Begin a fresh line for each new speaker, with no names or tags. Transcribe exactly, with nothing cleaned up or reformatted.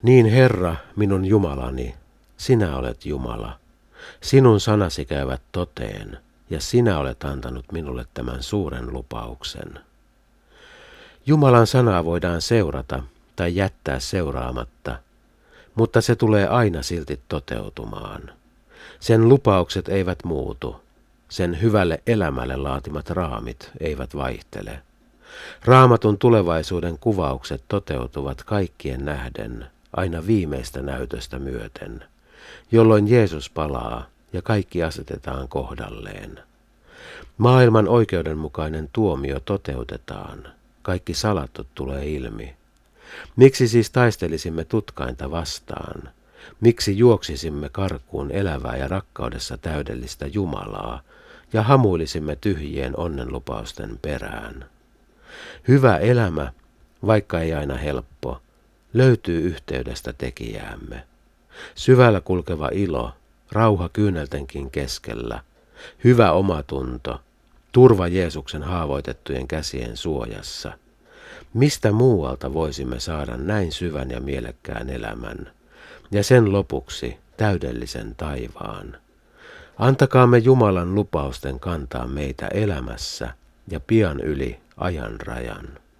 Niin Herra, minun Jumalani, sinä olet Jumala. Sinun sanasi käyvät toteen, ja sinä olet antanut minulle tämän suuren lupauksen. Jumalan sanaa voidaan seurata tai jättää seuraamatta, mutta se tulee aina silti toteutumaan. Sen lupaukset eivät muutu. Sen hyvälle elämälle laatimat raamit eivät vaihtele. Raamatun tulevaisuuden kuvaukset toteutuvat kaikkien nähden aina viimeistä näytöstä myöten, jolloin Jeesus palaa ja kaikki asetetaan kohdalleen. Maailman oikeudenmukainen tuomio toteutetaan, kaikki salatut tulee ilmi. Miksi siis taistelisimme tutkainta vastaan? Miksi juoksisimme karkuun elävää ja rakkaudessa täydellistä Jumalaa ja hamuilisimme tyhjien onnenlupausten perään? Hyvä elämä, vaikka ei aina helppo, löytyy yhteydestä tekijäämme. Syvällä kulkeva ilo, rauha kyyneltenkin keskellä, hyvä omatunto, turva Jeesuksen haavoitettujen käsien suojassa. Mistä muualta voisimme saada näin syvän ja mielekkään elämän, ja sen lopuksi täydellisen taivaan? Antakaamme Jumalan lupausten kantaa meitä elämässä ja pian yli ajan rajan.